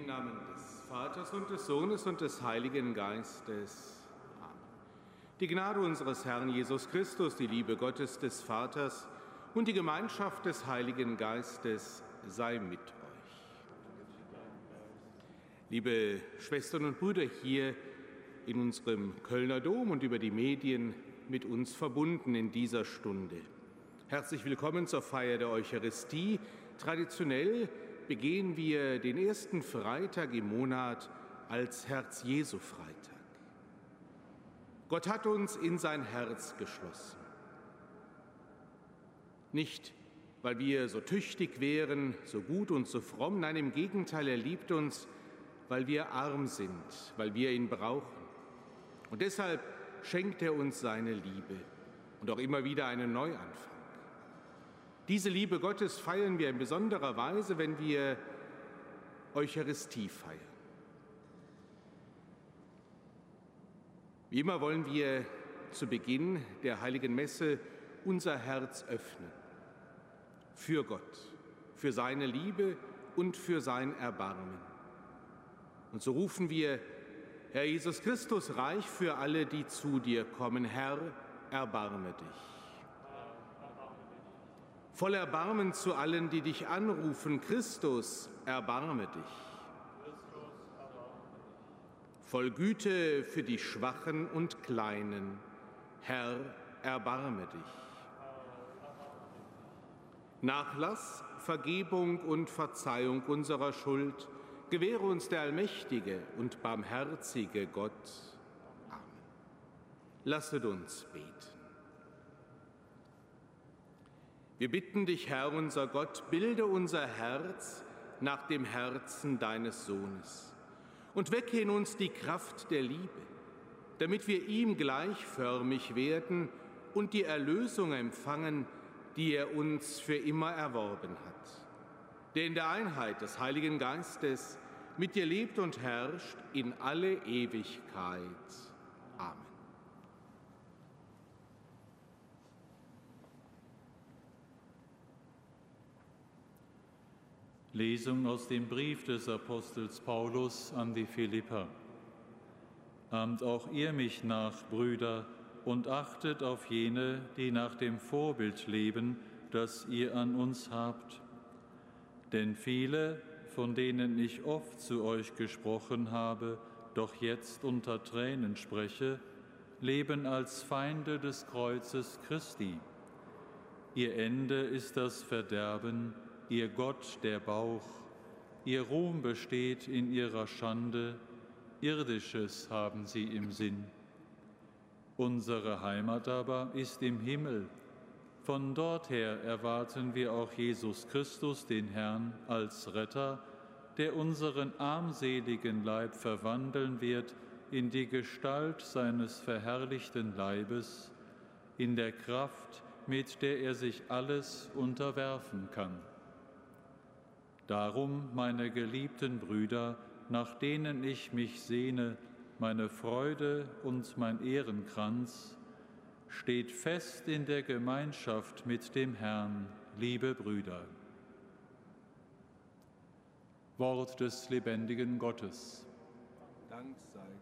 Im Namen des Vaters und des Sohnes und des Heiligen Geistes. Amen. Die Gnade unseres Herrn Jesus Christus, die Liebe Gottes des Vaters und die Gemeinschaft des Heiligen Geistes sei mit euch. Liebe Schwestern und Brüder hier in unserem Kölner Dom und über die Medien mit uns verbunden in dieser Stunde. Herzlich willkommen zur Feier der Eucharistie. Traditionell begehen wir den ersten Freitag im Monat als Herz-Jesu-Freitag. Gott hat uns in sein Herz geschlossen. Nicht, weil wir so tüchtig wären, so gut und so fromm, nein, im Gegenteil, er liebt uns, weil wir arm sind, weil wir ihn brauchen. Und deshalb schenkt er uns seine Liebe und auch immer wieder einen Neuanfang. Diese Liebe Gottes feiern wir in besonderer Weise, wenn wir Eucharistie feiern. Wie immer wollen wir zu Beginn der Heiligen Messe unser Herz öffnen. Für Gott, für seine Liebe und für sein Erbarmen. Und so rufen wir: Herr Jesus Christus, reich für alle, die zu dir kommen. Herr, erbarme dich. Voll Erbarmen zu allen, die dich anrufen. Christus, erbarme dich. Voll Güte für die Schwachen und Kleinen. Herr, erbarme dich. Nachlass, Vergebung und Verzeihung unserer Schuld gewähre uns der allmächtige und barmherzige Gott. Amen. Lasset uns beten. Wir bitten dich, Herr unser Gott, bilde unser Herz nach dem Herzen deines Sohnes und wecke in uns die Kraft der Liebe, damit wir ihm gleichförmig werden und die Erlösung empfangen, die er uns für immer erworben hat, der in der Einheit des Heiligen Geistes mit dir lebt und herrscht in alle Ewigkeit. Amen. Lesung aus dem Brief des Apostels Paulus an die Philipper. Ahmt auch ihr mich nach, Brüder, und achtet auf jene, die nach dem Vorbild leben, das ihr an uns habt. Denn viele, von denen ich oft zu euch gesprochen habe, doch jetzt unter Tränen spreche, leben als Feinde des Kreuzes Christi. Ihr Ende ist das Verderben, ihr Gott der Bauch, ihr Ruhm besteht in ihrer Schande, Irdisches haben sie im Sinn. Unsere Heimat aber ist im Himmel. Von dorther erwarten wir auch Jesus Christus, den Herrn, als Retter, der unseren armseligen Leib verwandeln wird in die Gestalt seines verherrlichten Leibes, in der Kraft, mit der er sich alles unterwerfen kann. Darum, meine geliebten Brüder, nach denen ich mich sehne, meine Freude und mein Ehrenkranz, steht fest in der Gemeinschaft mit dem Herrn, liebe Brüder. Wort des lebendigen Gottes. Dank sei Gott.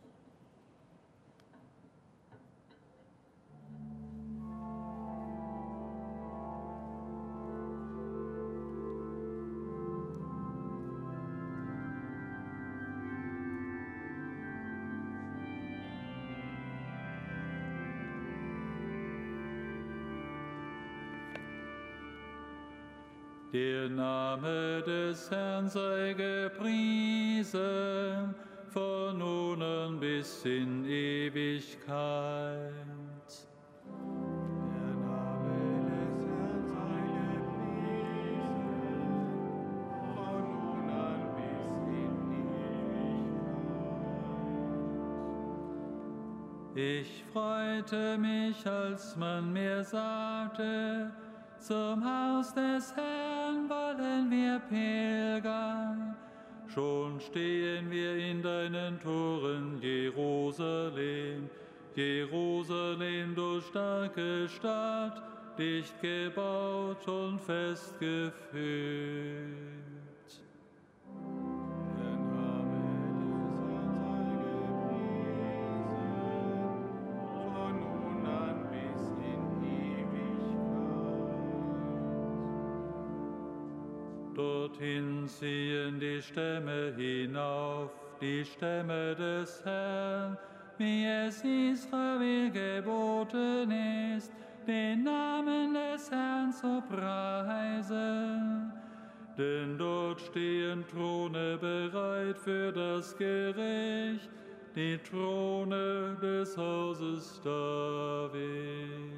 Der Name des Herrn sei gepriesen, von nun an bis in Ewigkeit. Der Name des Herrn sei gepriesen, von nun an bis in Ewigkeit. Ich freute mich, als man mir sagte, zum Haus des Herrn wollen wir pilgern. Schon stehen wir in deinen Toren, Jerusalem, Jerusalem, du starke Stadt, dicht gebaut und festgefügt. Der Dorthin ziehen die Stämme hinauf, die Stämme des Herrn, wie es Israel geboten ist, den Namen des Herrn zu preisen. Denn dort stehen Throne bereit für das Gericht, die Throne des Hauses David.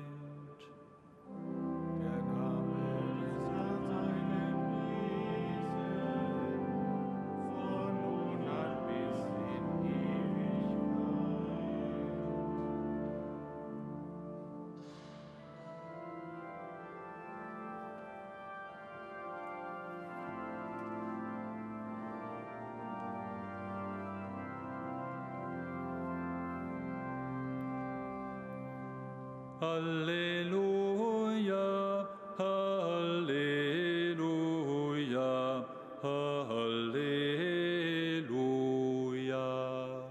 Halleluja, Halleluja, Halleluja.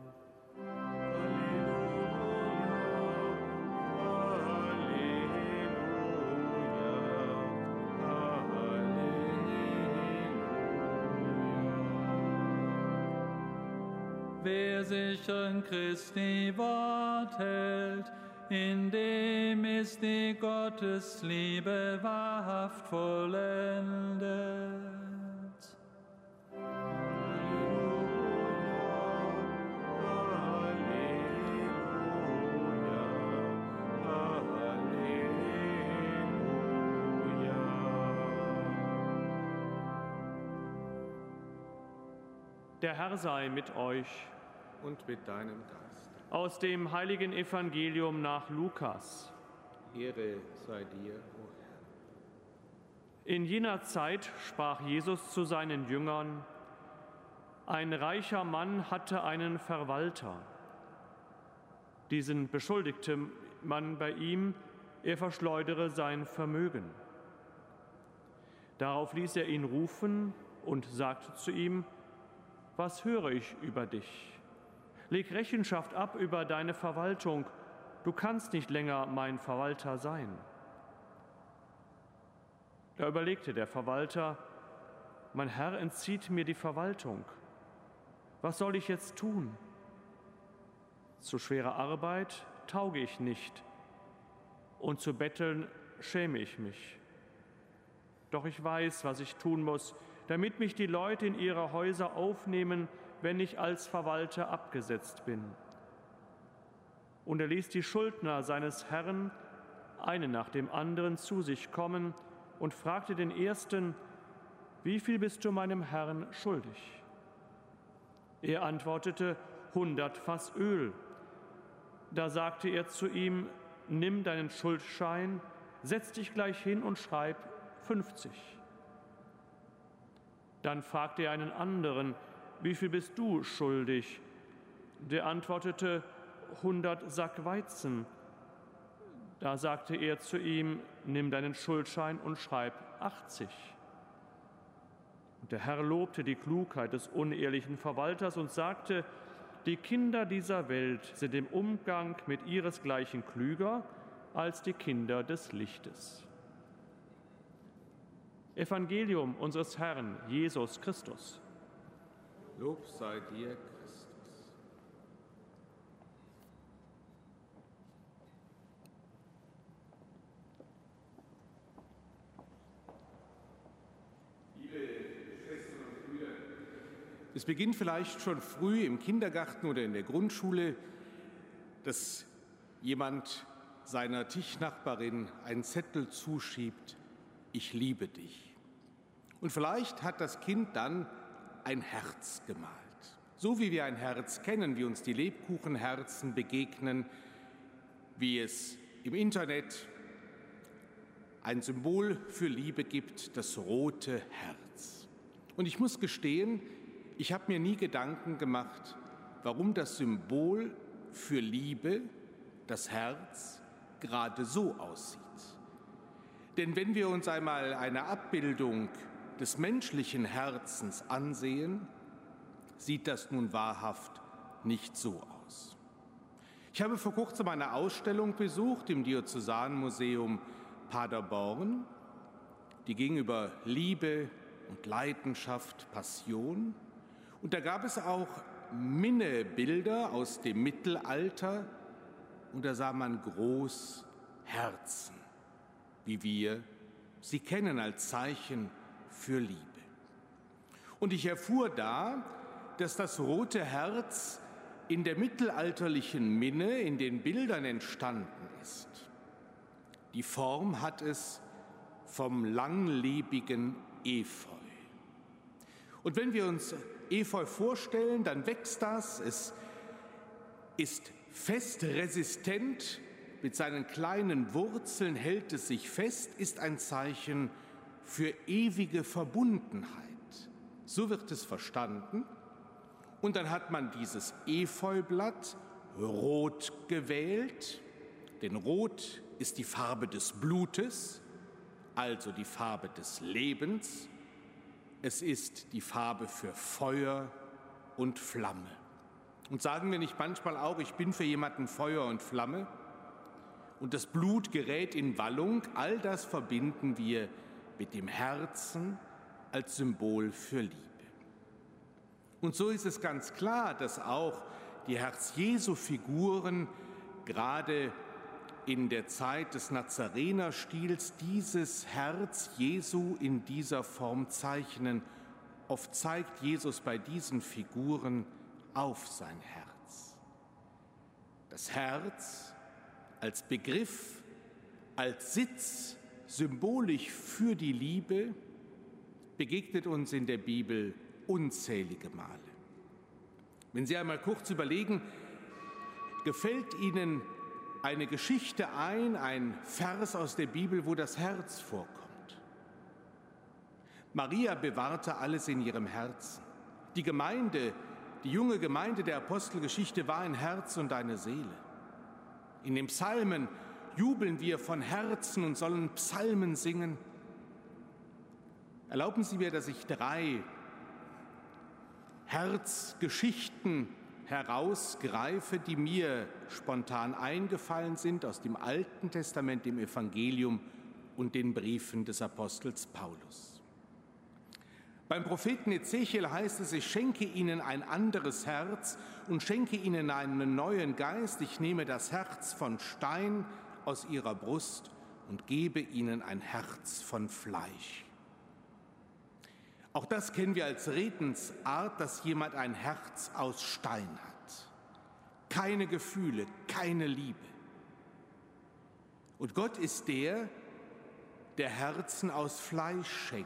Wer sich an Christi Wort hält, in dem ist die Gottesliebe wahrhaft vollendet. Der Herr sei mit euch. Und mit deinem Geist. Aus dem heiligen Evangelium nach Lukas. Ehre sei dir, o Herr. In jener Zeit sprach Jesus zu seinen Jüngern: Ein reicher Mann hatte einen Verwalter. Diesen beschuldigte man bei ihm, er verschleudere sein Vermögen. Darauf ließ er ihn rufen und sagte zu ihm: Was höre ich über dich? Leg Rechenschaft ab über deine Verwaltung. Du kannst nicht länger mein Verwalter sein. Da überlegte der Verwalter: Mein Herr entzieht mir die Verwaltung. Was soll ich jetzt tun? Zu schwerer Arbeit tauge ich nicht, und zu betteln schäme ich mich. Doch ich weiß, was ich tun muss, damit mich die Leute in ihre Häuser aufnehmen, wenn ich als Verwalter abgesetzt bin. Und er ließ die Schuldner seines Herrn, einen nach dem anderen, zu sich kommen und fragte den ersten: Wie viel bist du meinem Herrn schuldig? Er antwortete: 100 Fass Öl. Da sagte er zu ihm: Nimm deinen Schuldschein, setz dich gleich hin und schreib 50. Dann fragte er einen anderen: Wie viel bist du schuldig? Der antwortete: 100 Sack Weizen. Da sagte er zu ihm: Nimm deinen Schuldschein und schreib 80. Und der Herr lobte die Klugheit des unehrlichen Verwalters und sagte: Die Kinder dieser Welt sind im Umgang mit ihresgleichen klüger als die Kinder des Lichtes. Evangelium unseres Herrn Jesus Christus. Lob sei dir, Christus. Liebe Schwestern und Brüder, es beginnt vielleicht schon früh im Kindergarten oder in der Grundschule, dass jemand seiner Tischnachbarin einen Zettel zuschiebt: Ich liebe dich. Und vielleicht hat das Kind dann ein Herz gemalt. So wie wir ein Herz kennen, wie uns die Lebkuchenherzen begegnen, wie es im Internet ein Symbol für Liebe gibt, das rote Herz. Und ich muss gestehen, ich habe mir nie Gedanken gemacht, warum das Symbol für Liebe, das Herz, gerade so aussieht. Denn wenn wir uns einmal eine Abbildung des menschlichen Herzens ansehen, sieht das nun wahrhaft nicht so aus. Ich habe vor kurzem eine Ausstellung besucht im Diözesanmuseum Paderborn. Die ging über Liebe und Leidenschaft, Passion. Und da gab es auch Minnebilder aus dem Mittelalter und da sah man groß Herzen, wie wir sie kennen als Zeichen für Liebe. Und ich erfuhr da, dass das rote Herz in der mittelalterlichen Minne in den Bildern entstanden ist. Die Form hat es vom langlebigen Efeu. Und wenn wir uns Efeu vorstellen, dann wächst das, es ist fest resistent, mit seinen kleinen Wurzeln hält es sich fest, ist ein Zeichen für ewige Verbundenheit. So wird es verstanden. Und dann hat man dieses Efeublatt rot gewählt, denn rot ist die Farbe des Blutes, also die Farbe des Lebens. Es ist die Farbe für Feuer und Flamme. Und sagen wir nicht manchmal auch, ich bin für jemanden Feuer und Flamme? Und das Blut gerät in Wallung, all das verbinden wir mit dem Herzen als Symbol für Liebe. Und so ist es ganz klar, dass auch die Herz-Jesu-Figuren gerade in der Zeit des Nazarenerstils dieses Herz Jesu in dieser Form zeichnen. Oft zeigt Jesus bei diesen Figuren auf sein Herz. Das Herz als Begriff, als Sitz symbolisch für die Liebe begegnet uns in der Bibel unzählige Male. Wenn Sie einmal kurz überlegen, gefällt Ihnen eine Geschichte ein Vers aus der Bibel, wo das Herz vorkommt? Maria bewahrte alles in ihrem Herzen. Die junge Gemeinde der Apostelgeschichte war ein Herz und eine Seele. In den Psalmen jubeln wir von Herzen und sollen Psalmen singen. Erlauben Sie mir, dass ich 3 Herzgeschichten herausgreife, die mir spontan eingefallen sind aus dem Alten Testament, dem Evangelium und den Briefen des Apostels Paulus. Beim Propheten Ezechiel heißt es, ich schenke ihnen ein anderes Herz und schenke ihnen einen neuen Geist. Ich nehme das Herz von Stein aus ihrer Brust und gebe ihnen ein Herz von Fleisch. Auch das kennen wir als Redensart, dass jemand ein Herz aus Stein hat. Keine Gefühle, keine Liebe. Und Gott ist der Herzen aus Fleisch schenkt.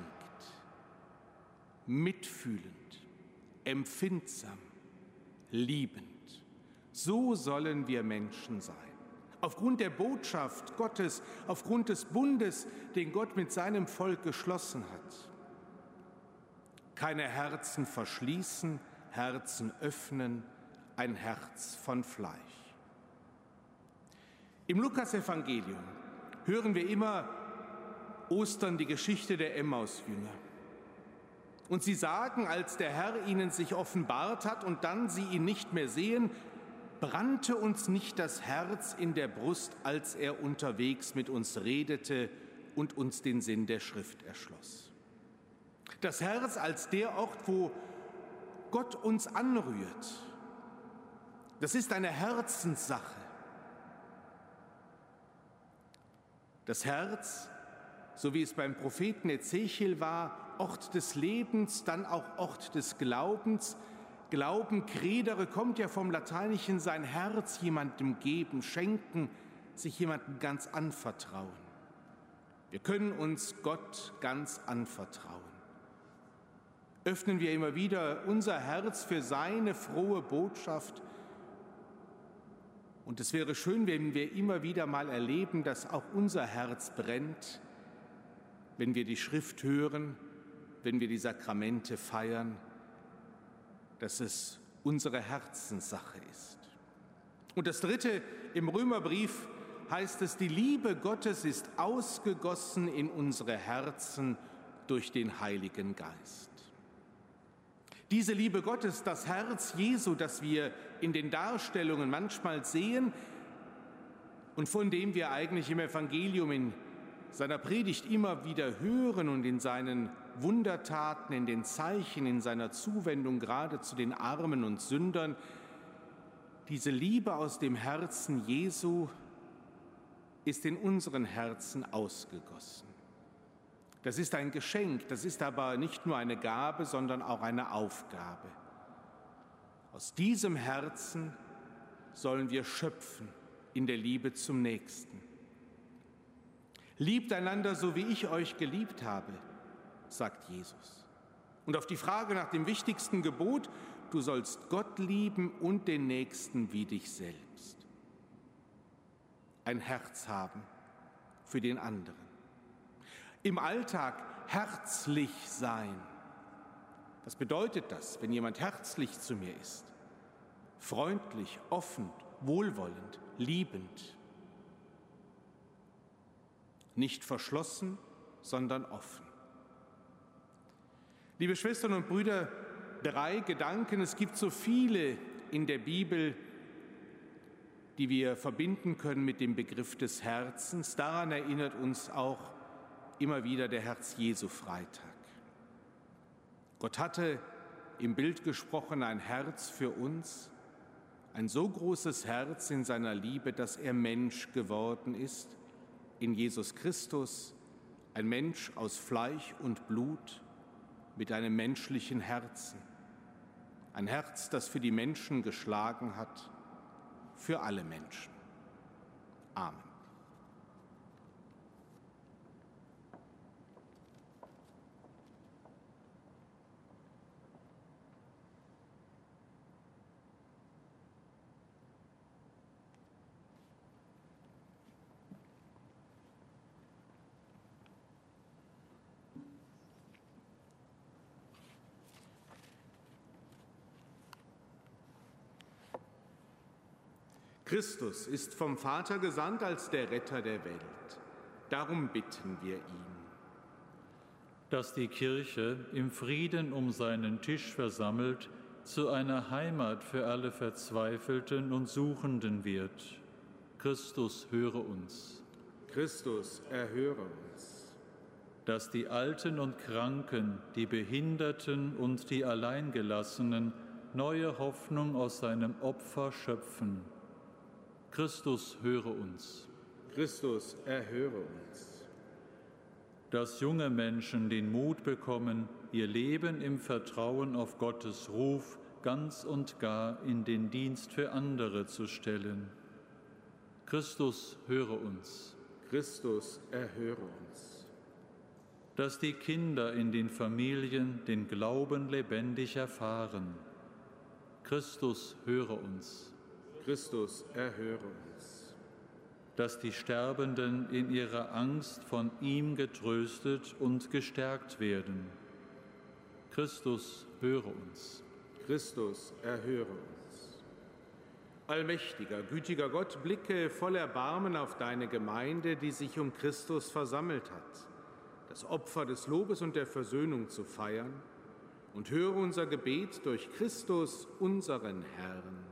Mitfühlend, empfindsam, liebend. So sollen wir Menschen sein. Aufgrund der Botschaft Gottes, aufgrund des Bundes, den Gott mit seinem Volk geschlossen hat. Keine Herzen verschließen, Herzen öffnen, ein Herz von Fleisch. Im Lukasevangelium hören wir immer Ostern die Geschichte der Emmaus-Jünger. Und sie sagen, als der Herr ihnen sich offenbart hat und dann sie ihn nicht mehr sehen, brannte uns nicht das Herz in der Brust, als er unterwegs mit uns redete und uns den Sinn der Schrift erschloss. Das Herz als der Ort, wo Gott uns anrührt. Das ist eine Herzenssache. Das Herz, so wie es beim Propheten Ezechiel war, Ort des Lebens, dann auch Ort des Glaubens. Glauben, credere, kommt ja vom Lateinischen, sein Herz jemandem geben, schenken, sich jemandem ganz anvertrauen. Wir können uns Gott ganz anvertrauen. Öffnen wir immer wieder unser Herz für seine frohe Botschaft. Und es wäre schön, wenn wir immer wieder mal erleben, dass auch unser Herz brennt, wenn wir die Schrift hören, wenn wir die Sakramente feiern, dass es unsere Herzenssache ist. Und das Dritte, im Römerbrief heißt es, die Liebe Gottes ist ausgegossen in unsere Herzen durch den Heiligen Geist. Diese Liebe Gottes, das Herz Jesu, das wir in den Darstellungen manchmal sehen und von dem wir eigentlich im Evangelium in seiner Predigt immer wieder hören und in seinen Wundertaten, in den Zeichen, in seiner Zuwendung gerade zu den Armen und Sündern, diese Liebe aus dem Herzen Jesu ist in unseren Herzen ausgegossen. Das ist ein Geschenk, das ist aber nicht nur eine Gabe, sondern auch eine Aufgabe. Aus diesem Herzen sollen wir schöpfen in der Liebe zum Nächsten. Liebt einander, so wie ich euch geliebt habe, sagt Jesus. Und auf die Frage nach dem wichtigsten Gebot, du sollst Gott lieben und den Nächsten wie dich selbst. Ein Herz haben für den anderen. Im Alltag herzlich sein. Was bedeutet das, wenn jemand herzlich zu mir ist? Freundlich, offen, wohlwollend, liebend. Nicht verschlossen, sondern offen. Liebe Schwestern und Brüder, 3 Gedanken, es gibt so viele in der Bibel, die wir verbinden können mit dem Begriff des Herzens. Daran erinnert uns auch immer wieder der Herz-Jesu-Freitag. Gott hatte im Bild gesprochen ein Herz für uns, ein so großes Herz in seiner Liebe, dass er Mensch geworden ist, in Jesus Christus, ein Mensch aus Fleisch und Blut mit einem menschlichen Herzen. Ein Herz, das für die Menschen geschlagen hat, für alle Menschen. Amen. Christus ist vom Vater gesandt als der Retter der Welt. Darum bitten wir ihn. Dass die Kirche im Frieden um seinen Tisch versammelt zu einer Heimat für alle Verzweifelten und Suchenden wird. Christus, höre uns. Christus, erhöre uns. Dass die Alten und Kranken, die Behinderten und die Alleingelassenen neue Hoffnung aus seinem Opfer schöpfen. Christus, höre uns. Christus, erhöre uns. Dass junge Menschen den Mut bekommen, ihr Leben im Vertrauen auf Gottes Ruf ganz und gar in den Dienst für andere zu stellen. Christus, höre uns. Christus, erhöre uns. Dass die Kinder in den Familien den Glauben lebendig erfahren. Christus, höre uns. Christus, erhöre uns. Dass die Sterbenden in ihrer Angst von ihm getröstet und gestärkt werden. Christus, höre uns. Christus, erhöre uns. Allmächtiger, gütiger Gott, blicke voll Erbarmen auf deine Gemeinde, die sich um Christus versammelt hat, das Opfer des Lobes und der Versöhnung zu feiern, und höre unser Gebet durch Christus, unseren Herrn.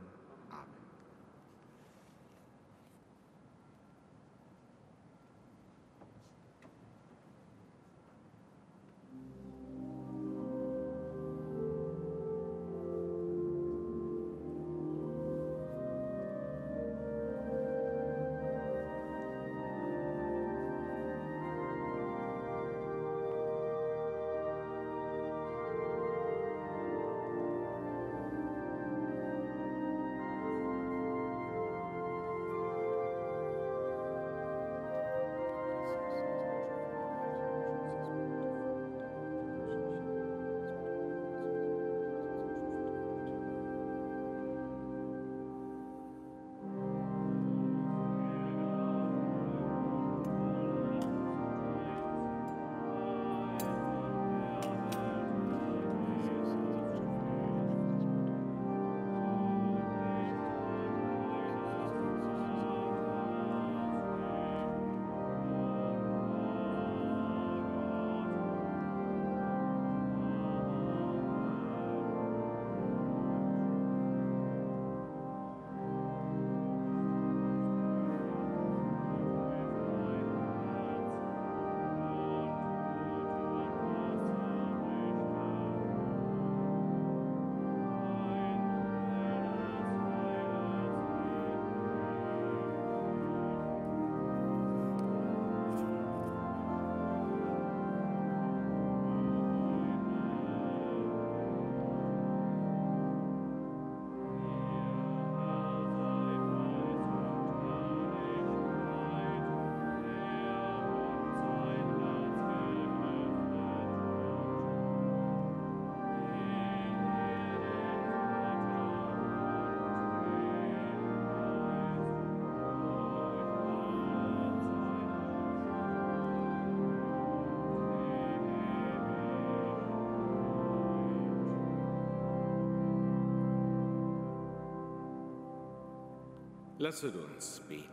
Lasset uns beten.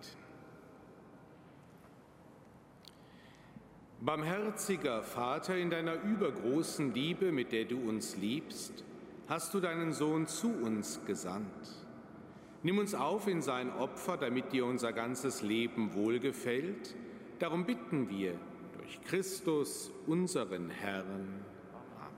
Barmherziger Vater, in deiner übergroßen Liebe, mit der du uns liebst, hast du deinen Sohn zu uns gesandt. Nimm uns auf in sein Opfer, damit dir unser ganzes Leben wohlgefällt. Darum bitten wir durch Christus, unseren Herrn. Amen.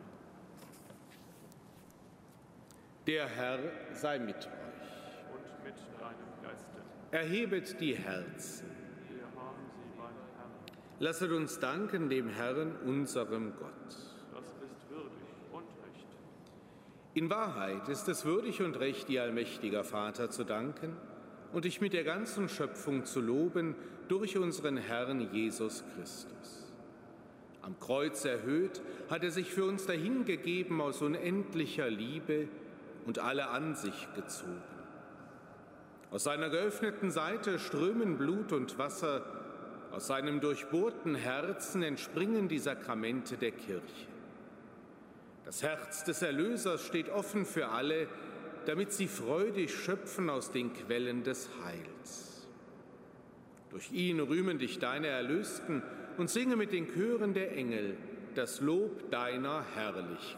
Der Herr sei mit euch. Und mit deinem Geiste. Erhebet die Herzen. Wir haben sie beim Herrn. Lasset uns danken dem Herrn, unserem Gott. Das ist würdig und recht. In Wahrheit ist es würdig und recht, dir, allmächtiger Vater, zu danken und dich mit der ganzen Schöpfung zu loben durch unseren Herrn Jesus Christus. Am Kreuz erhöht hat er sich für uns dahingegeben aus unendlicher Liebe und alle an sich gezogen. Aus seiner geöffneten Seite strömen Blut und Wasser, aus seinem durchbohrten Herzen entspringen die Sakramente der Kirche. Das Herz des Erlösers steht offen für alle, damit sie freudig schöpfen aus den Quellen des Heils. Durch ihn rühmen dich deine Erlösten und singe mit den Chören der Engel das Lob deiner Herrlichkeit.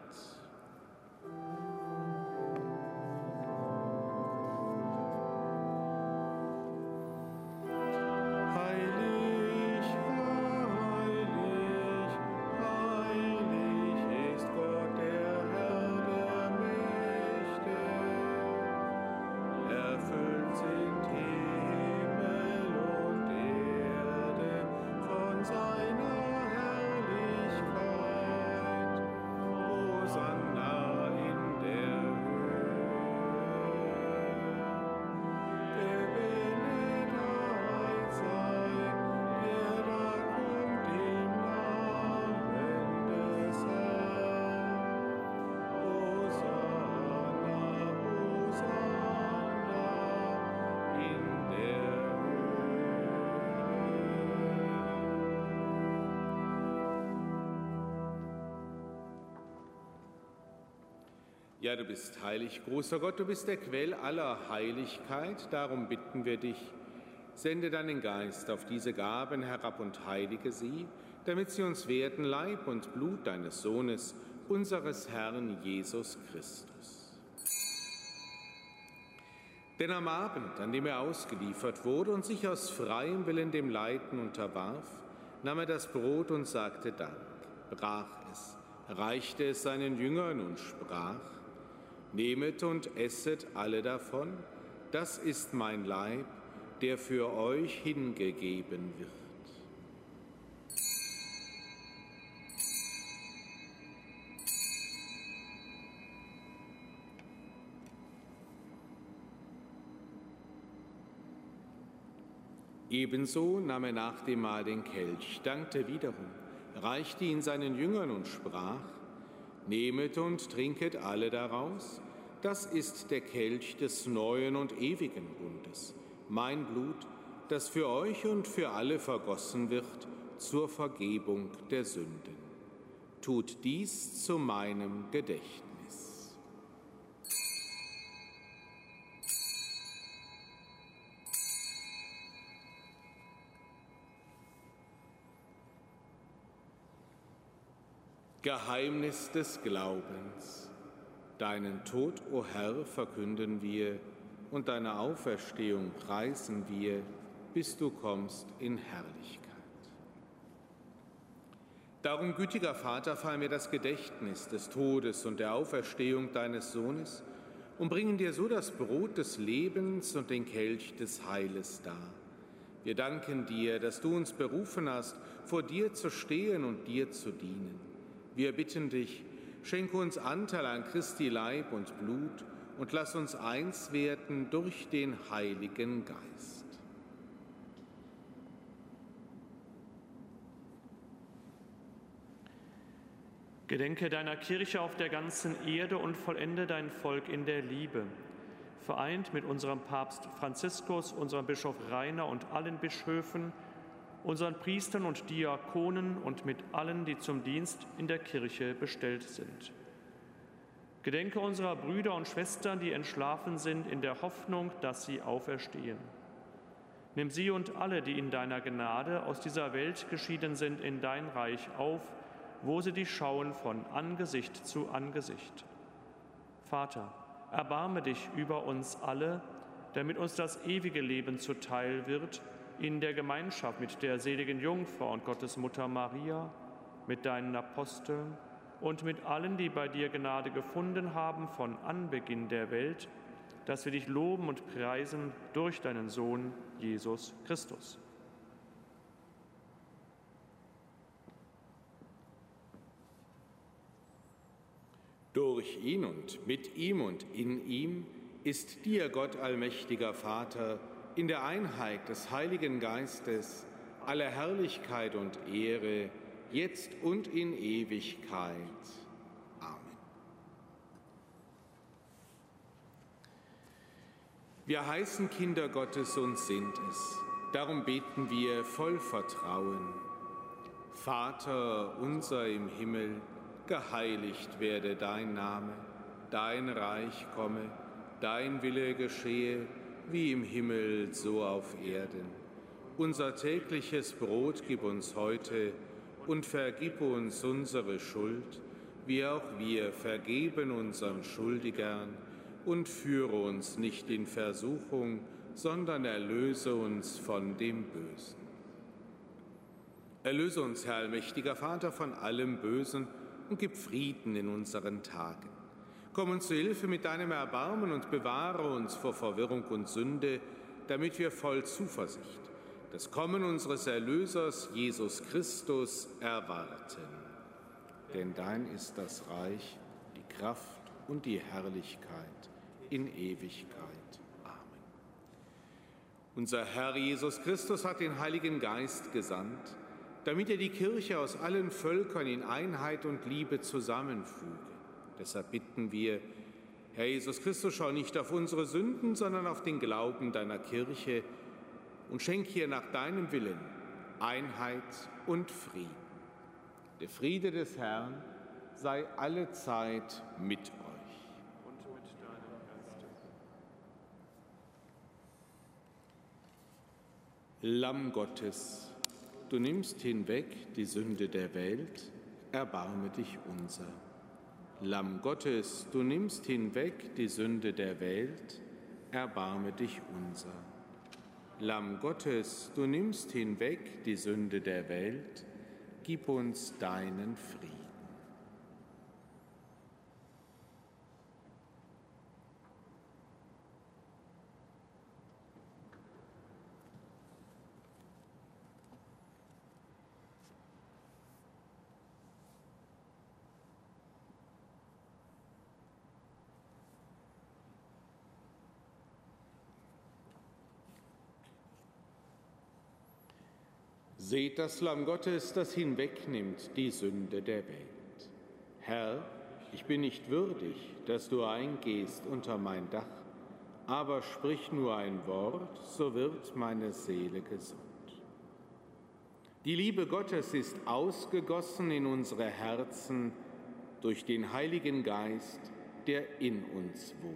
Ja, du bist heilig, großer Gott, du bist der Quell aller Heiligkeit. Darum bitten wir dich, sende deinen Geist auf diese Gaben herab und heilige sie, damit sie uns werden Leib und Blut deines Sohnes, unseres Herrn Jesus Christus. Denn am Abend, an dem er ausgeliefert wurde und sich aus freiem Willen dem Leiden unterwarf, nahm er das Brot und sagte Dank, brach es, reichte es seinen Jüngern und sprach: Nehmet und esset alle davon, das ist mein Leib, der für euch hingegeben wird. Ebenso nahm er nach dem Mahl den Kelch, dankte wiederum, reichte ihn seinen Jüngern und sprach: Nehmet und trinket alle daraus, das ist der Kelch des neuen und ewigen Bundes, mein Blut, das für euch und für alle vergossen wird zur Vergebung der Sünden. Tut dies zu meinem Gedächtnis. Geheimnis des Glaubens. Deinen Tod, o Herr, verkünden wir, und deine Auferstehung preisen wir, bis du kommst in Herrlichkeit. Darum, gütiger Vater, feiern wir das Gedächtnis des Todes und der Auferstehung deines Sohnes und bringen dir so das Brot des Lebens und den Kelch des Heiles dar. Wir danken dir, dass du uns berufen hast, vor dir zu stehen und dir zu dienen. Wir bitten dich, schenke uns Anteil an Christi Leib und Blut und lass uns eins werden durch den Heiligen Geist. Gedenke deiner Kirche auf der ganzen Erde und vollende dein Volk in der Liebe. Vereint mit unserem Papst Franziskus, unserem Bischof Rainer und allen Bischöfen, unseren Priestern und Diakonen und mit allen, die zum Dienst in der Kirche bestellt sind. Gedenke unserer Brüder und Schwestern, die entschlafen sind, in der Hoffnung, dass sie auferstehen. Nimm sie und alle, die in deiner Gnade aus dieser Welt geschieden sind, in dein Reich auf, wo sie dich schauen von Angesicht zu Angesicht. Vater, erbarme dich über uns alle, damit uns das ewige Leben zuteil wird, in der Gemeinschaft mit der seligen Jungfrau und Gottesmutter Maria, mit deinen Aposteln und mit allen, die bei dir Gnade gefunden haben von Anbeginn der Welt, dass wir dich loben und preisen durch deinen Sohn, Jesus Christus. Durch ihn und mit ihm und in ihm ist dir, Gott allmächtiger Vater, in der Einheit des Heiligen Geistes alle Herrlichkeit und Ehre, jetzt und in Ewigkeit. Amen. Wir heißen Kinder Gottes und sind es. Darum beten wir voll Vertrauen. Vater unser im Himmel, geheiligt werde dein Name, dein Reich komme, dein Wille geschehe, wie im Himmel, so auf Erden. Unser tägliches Brot gib uns heute und vergib uns unsere Schuld, wie auch wir vergeben unseren Schuldigern, und führe uns nicht in Versuchung, sondern erlöse uns von dem Bösen. Erlöse uns, Herr allmächtiger Vater, von allem Bösen und gib Frieden in unseren Tagen. Komm uns zu Hilfe mit deinem Erbarmen und bewahre uns vor Verwirrung und Sünde, damit wir voll Zuversicht das Kommen unseres Erlösers, Jesus Christus, erwarten. Denn dein ist das Reich, die Kraft und die Herrlichkeit in Ewigkeit. Amen. Unser Herr Jesus Christus hat den Heiligen Geist gesandt, damit er die Kirche aus allen Völkern in Einheit und Liebe zusammenfüge. Deshalb bitten wir, Herr Jesus Christus, schau nicht auf unsere Sünden, sondern auf den Glauben deiner Kirche und schenk ihr nach deinem Willen Einheit und Frieden. Der Friede des Herrn sei allezeit mit euch. Und mit deinem Geiste. Lamm Gottes, du nimmst hinweg die Sünde der Welt, erbarme dich unser. Lamm Gottes, du nimmst hinweg die Sünde der Welt, erbarme dich unser. Lamm Gottes, du nimmst hinweg die Sünde der Welt, gib uns deinen Frieden. Seht das Lamm Gottes, das hinwegnimmt die Sünde der Welt. Herr, ich bin nicht würdig, dass du eingehst unter mein Dach, aber sprich nur ein Wort, so wird meine Seele gesund. Die Liebe Gottes ist ausgegossen in unsere Herzen durch den Heiligen Geist, der in uns wohnt.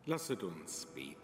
Lasset uns beten.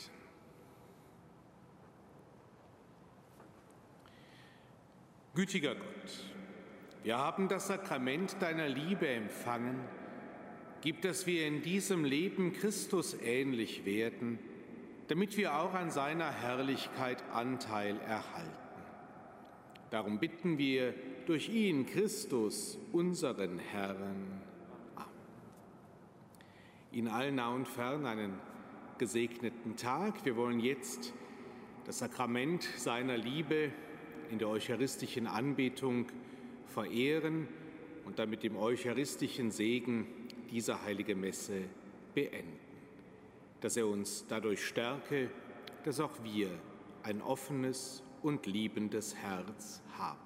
Gütiger Gott, wir haben das Sakrament deiner Liebe empfangen. Gib, dass wir in diesem Leben Christus ähnlich werden, damit wir auch an seiner Herrlichkeit Anteil erhalten. Darum bitten wir durch ihn, Christus, unseren Herrn. Amen. Ihnen allen nah und fern einen gesegneten Tag. Wir wollen jetzt das Sakrament seiner Liebe in der eucharistischen Anbetung verehren und dann mit dem eucharistischen Segen diese heilige Messe beenden. Dass er uns dadurch stärke, dass auch wir ein offenes und liebendes Herz haben.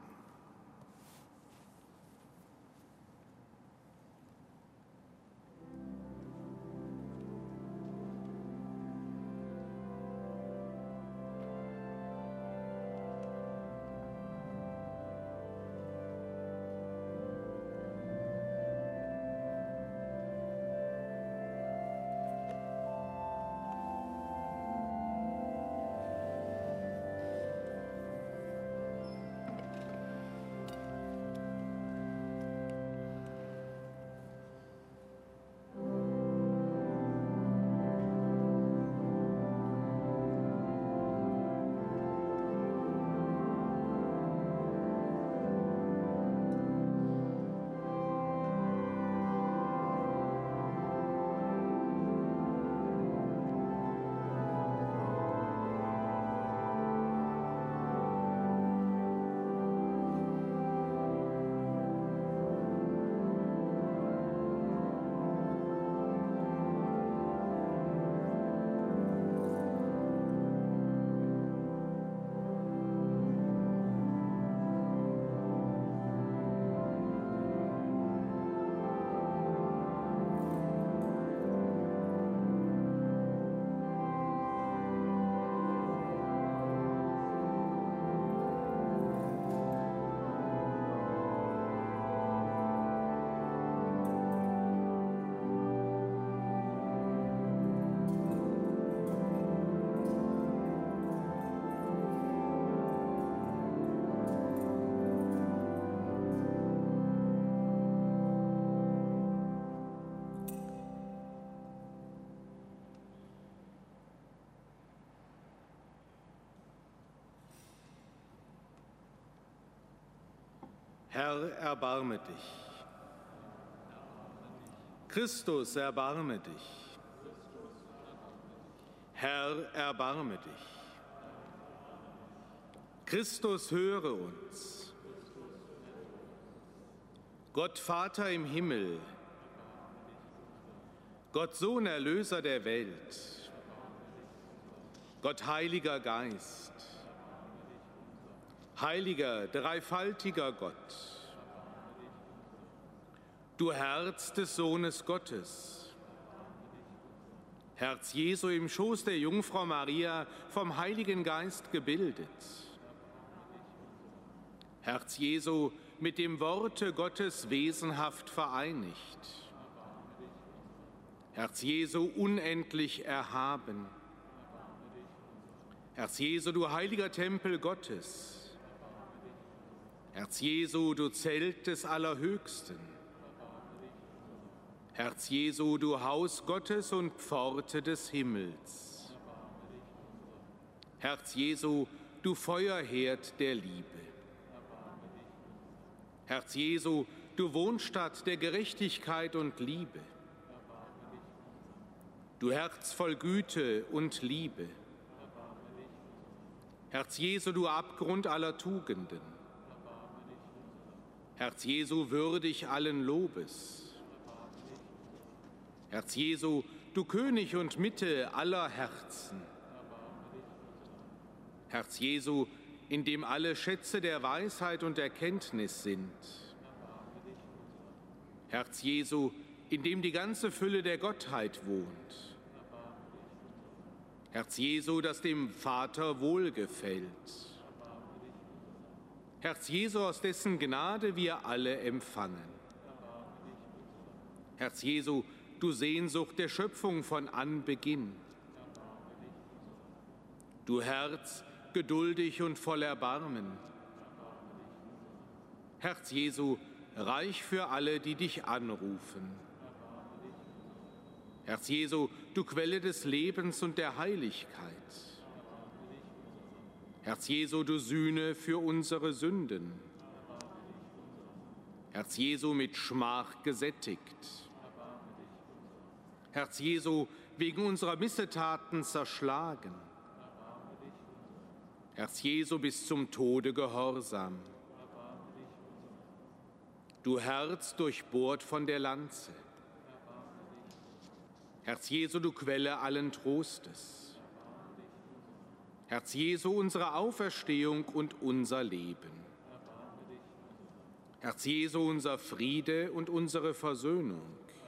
Herr, erbarme dich. Christus, erbarme dich. Herr, erbarme dich. Christus, höre uns. Gott Vater im Himmel, Gott Sohn, Erlöser der Welt, Gott Heiliger Geist, heiliger, dreifaltiger Gott, du Herz des Sohnes Gottes, Herz Jesu im Schoß der Jungfrau Maria, vom Heiligen Geist gebildet, Herz Jesu mit dem Worte Gottes wesenhaft vereinigt, Herz Jesu unendlich erhaben, Herz Jesu, du heiliger Tempel Gottes, Herz Jesu, du Zelt des Allerhöchsten, Herz Jesu, du Haus Gottes und Pforte des Himmels, Herz Jesu, du Feuerherd der Liebe, Herz Jesu, du Wohnstatt der Gerechtigkeit und Liebe, du Herz voll Güte und Liebe, Herz Jesu, du Abgrund aller Tugenden, Herz Jesu, würdig allen Lobes, Herz Jesu, du König und Mitte aller Herzen, Herz Jesu, in dem alle Schätze der Weisheit und Erkenntnis sind, Herz Jesu, in dem die ganze Fülle der Gottheit wohnt, Herz Jesu, das dem Vater wohlgefällt, Herz Jesu, aus dessen Gnade wir alle empfangen, Herz Jesu, du Sehnsucht der Schöpfung von Anbeginn, Du Herz, geduldig und voll Erbarmen. Herz Jesu, reich für alle, die dich anrufen. Herz Jesu, du Quelle des Lebens und der Heiligkeit. Herz Jesu, du Sühne für unsere Sünden. Herz Jesu, mit Schmach gesättigt. Herz Jesu, wegen unserer Missetaten zerschlagen. Herz Jesu, bis zum Tode gehorsam. Du Herz, durchbohrt von der Lanze. Herz Jesu, du Quelle allen Trostes. Herz Jesu, unsere Auferstehung und unser Leben. Herz Jesu, unser Friede und unsere Versöhnung.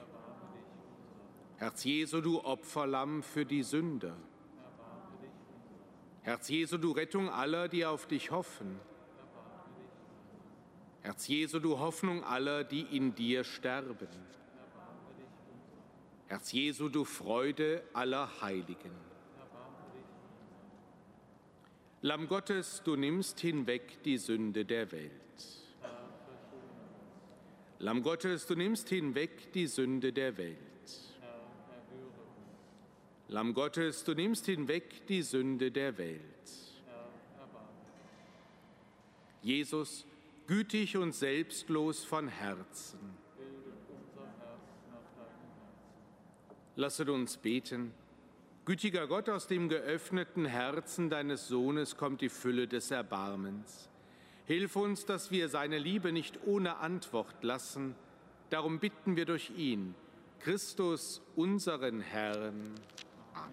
Herz Jesu, du Opferlamm für die Sünder. Herz Jesu, du Rettung aller, die auf dich hoffen. Herz Jesu, du Hoffnung aller, die in dir sterben. Herz Jesu, du Freude aller Heiligen. Lamm Gottes, du nimmst hinweg die Sünde der Welt. Lamm Gottes, du nimmst hinweg die Sünde der Welt. Lamm Gottes, du nimmst hinweg die Sünde der Welt. Jesus, gütig und selbstlos von Herzen. Lasset uns beten. Gütiger Gott, aus dem geöffneten Herzen deines Sohnes kommt die Fülle des Erbarmens. Hilf uns, dass wir seine Liebe nicht ohne Antwort lassen. Darum bitten wir durch ihn, Christus, unseren Herrn. Amen.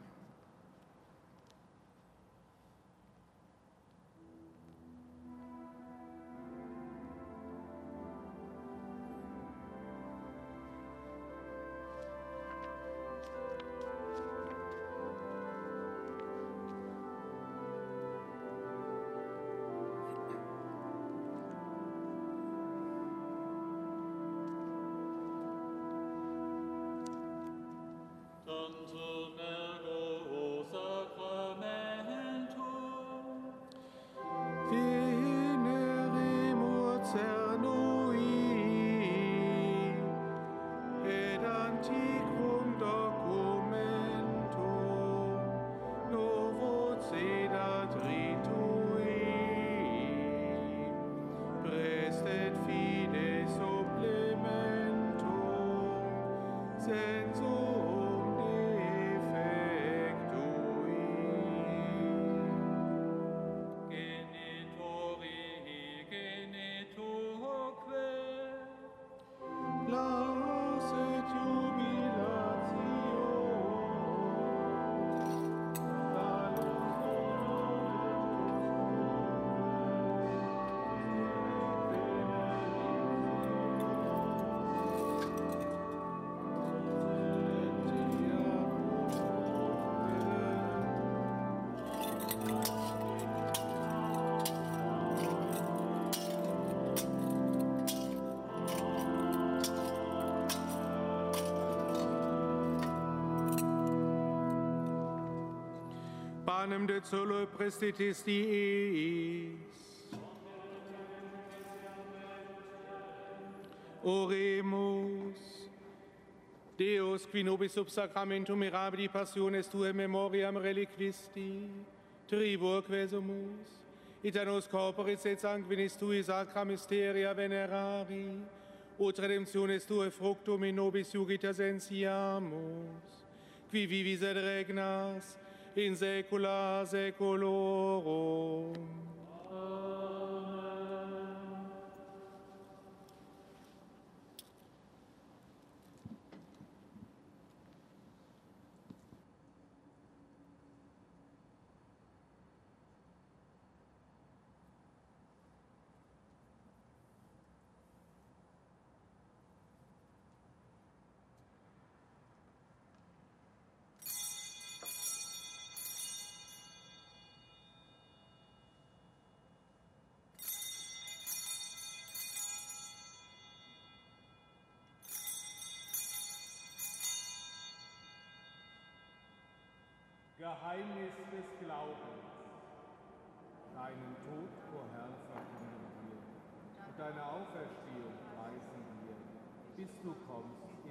Panem de celo prestitis diis. Oremus. Deus, qui nobis sub sacramentum mirabili passiones tuae memoriam reliquisti, tribur quesumus, et a nos corporis et sanguinis tui sacra mysteria venerari, ut redemptiones tuae fructum in nobis iugita sensiamus, qui vivis et regnas, in saecula saeculorum. Geheimnis des Glaubens. Deinen Tod, o Herr, verkünden wir und deine Auferstehung preisen wir, bis du kommst